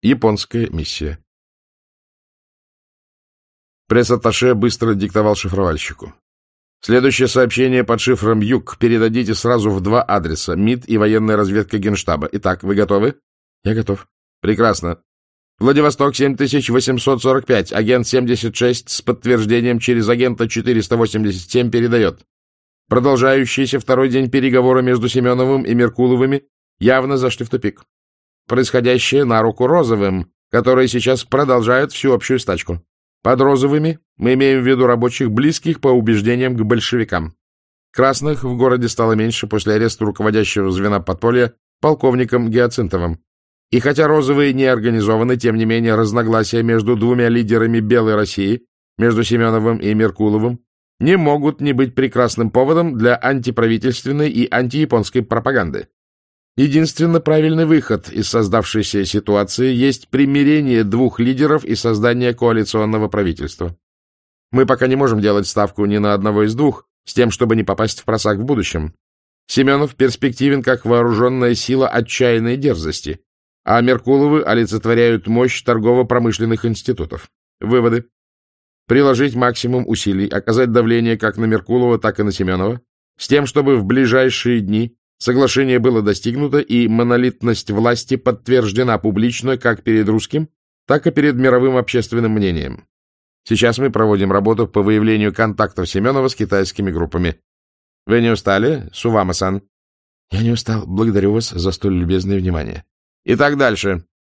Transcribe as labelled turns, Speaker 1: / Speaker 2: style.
Speaker 1: Японская миссия. Пресс-атташе быстро диктовал шифровальщику. Следующее сообщение под шифром «Юг» передадите сразу в 2 адреса: МИД и военная разведка Генштаба. Итак, вы готовы? Я готов. Прекрасно. Владивосток 7845, агент 76 с подтверждением через агента 487 передает. Продолжающийся 2-й день переговоры между Семеновым и Меркуловыми явно зашли в тупик. Происходящее на руку Розовым, которые сейчас продолжают всю общую стачку. Под Розовыми мы имеем в виду рабочих, близких по убеждениям к большевикам. Красных в городе стало меньше после ареста руководящего звена подполья полковником Гиацинтовым. И хотя Розовые не организованы, тем не менее разногласия между 2 лидерами Белой России, между Семеновым и Меркуловым, не могут не быть прекрасным поводом для антиправительственной и антияпонской пропаганды. Единственно правильный выход из создавшейся ситуации есть примирение 2 лидеров и создание коалиционного правительства. Мы пока не можем делать ставку ни на одного из 2, с тем, чтобы не попасть в просак в будущем. Семенов перспективен как вооруженная сила отчаянной дерзости, а Меркуловы олицетворяют мощь торгово-промышленных институтов. Выводы. Приложить максимум усилий, оказать давление как на Меркулова, так и на Семенова, с тем, чтобы в ближайшие дни соглашение было достигнуто и монолитность власти подтверждена публично как перед русским, так и перед мировым общественным мнением. Сейчас мы проводим работу по выявлению контактов Семенова с китайскими группами. Вы не устали, Сувама-сан? Я не устал. Благодарю вас за столь любезное внимание. И так дальше.